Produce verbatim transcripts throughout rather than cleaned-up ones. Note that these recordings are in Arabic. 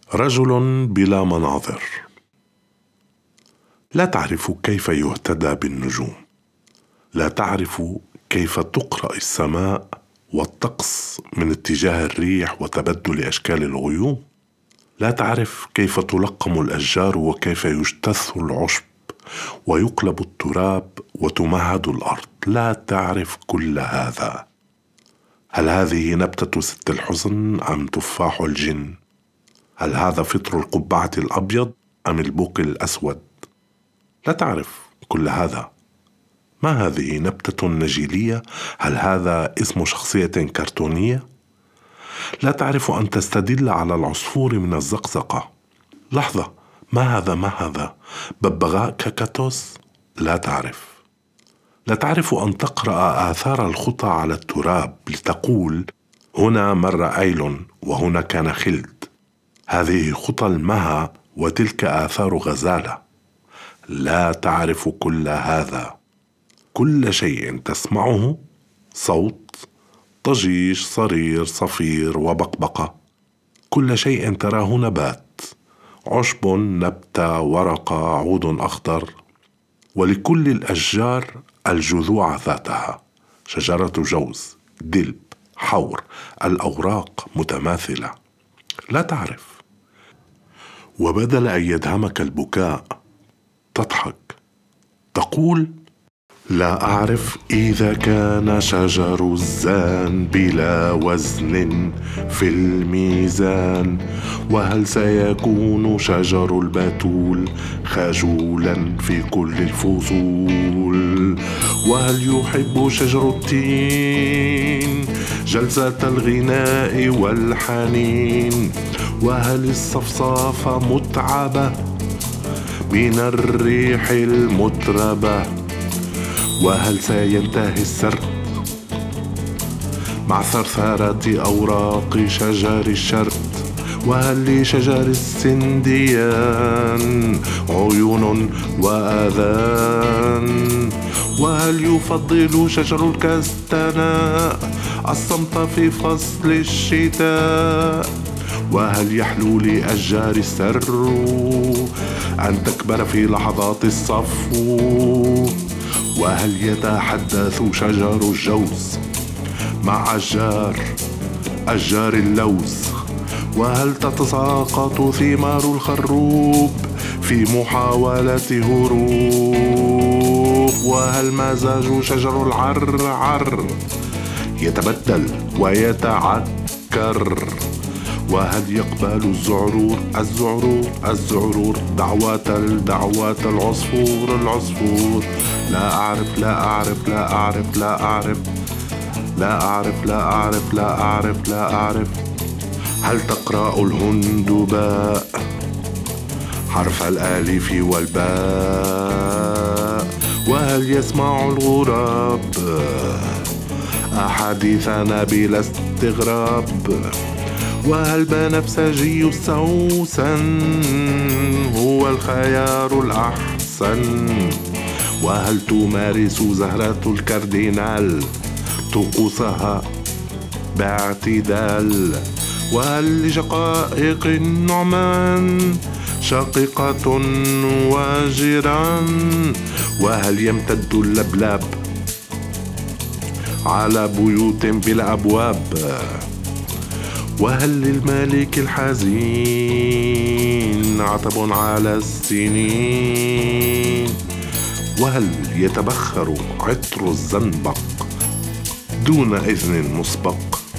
رجل بلا مناظر. لا تعرف كيف يهتدى بالنجوم، لا تعرف كيف تقرأ السماء والطقس من اتجاه الريح وتبدل أشكال الغيوم، لا تعرف كيف تلقم الأشجار وكيف يجتث العشب ويقلب التراب وتمهد الأرض، لا تعرف كل هذا. هل هذه نبتة ست الحزن أم تفاح الجن؟ هل هذا فطر القبعة الأبيض أم البوق الأسود؟ لا تعرف كل هذا. ما هذه نبتة نجيلية؟ هل هذا اسم شخصية كرتونية؟ لا تعرف أن تستدل على العصفور من الزقزقة. لحظة، ما هذا ما هذا؟ ببغاء كاكاتوس؟ لا تعرف. لا تعرف أن تقرأ آثار الخطى على التراب لتقول هنا مر أيل وهنا كان خلد، هذه خطى المها وتلك آثار غزالة. لا تعرف كل هذا. كل شيء تسمعه صوت، ضجيج، صرير، صفير وبقبقة. كل شيء تراه نبات، عشب، نبتة، ورقة، عود أخضر. ولكل الأشجار الجذوع ذاتها، شجرة جوز، دلب، حور، الأوراق متماثلة. لا تعرف. وبدل أن يدهمك البكاء تضحك، تقول لا أعرف إذا كان شجر الزان بلا وزن في الميزان، وهل سيكون شجر البتول خجولا في كل الفصول، وهل يحب شجر التين جلسة الغناء والحنين، وهل الصفصافة متعبة من الريح المتربة، وهل سينتهي السرد مع ثرثرة أوراق شجر الشرد، وهل لشجر السنديان عيون وآذان، وهل يفضل شجر الكستناء الصمت في فصل الشتاء، وهل يحلو لأشجار السر أن تكبر في لحظات الصفو، وهل يتحدث شجر الجوز مع أشجار أشجار اللوز، وهل تتساقط ثمار الخروب في محاولة هروب، وهل مزاج شجر العرعر يتبدل ويتعكر، وهل يقبل الزعرور الزعرور الزعرور دعوات الدعوات العصفور العصفور. لا أعرف لا أعرف لا أعرف لا أعرف لا أعرف لا أعرف لا أعرف لا أعرف. هل تقرأ الهندباء حرف الألف والباء، وهل يسمع الغراب أحاديثنا بلا استغراب، وهل بنفسجي السوسن هو الخيار الأحسن، وهل تمارس زهرة الكاردينال طقوسها باعتدال، وهل لشقائق النعمان شقيقة وجيران، وهل يمتد اللبلاب على بيوت بلا أبواب، وهل للملك الحزين عتب على السنين، وهل يتبخر عطر الزنبق دون إذن مسبق،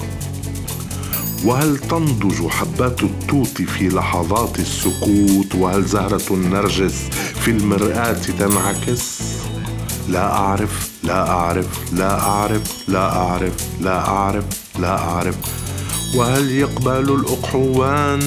وهل تنضج حبات التوت في لحظات السكوت، وهل زهرة النرجس في المرآة تنعكس. لا أعرف لا أعرف لا أعرف لا أعرف لا أعرف لا أعرف. وهل يقبل الأقحوان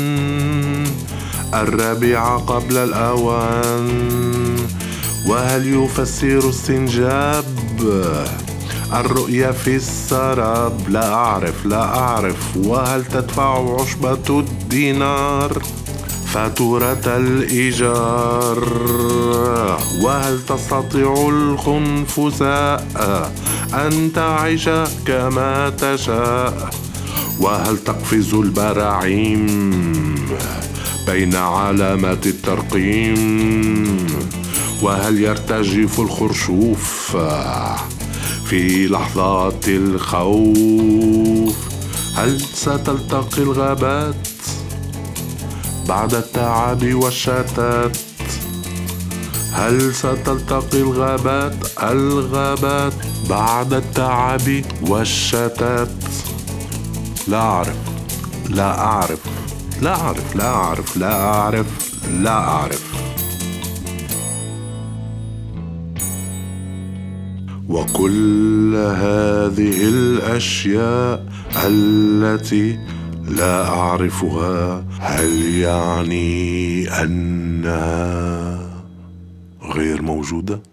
الربيع قبل الأوان، وهل يفسر السنجاب الرؤيا في السراب. لا أعرف لا أعرف. وهل تدفع عشبة الدينار فاتورة الإيجار، وهل تستطيع الخنفساء أن تعيش كما تشاء، وهل تقفز البراعيم بين علامات الترقيم؟ وهل يرتجف الخرشوف في لحظات الخوف؟ هل ستلتقي الغابات بعد التعب والشتات؟ هل ستلتقي الغابات الغابات بعد التعب والشتات؟ لا أعرف لا أعرف لا أعرف لا أعرف لا أعرف لا أعرف. وكل هذه الأشياء التي لا أعرفها هل يعني أنها غير موجودة؟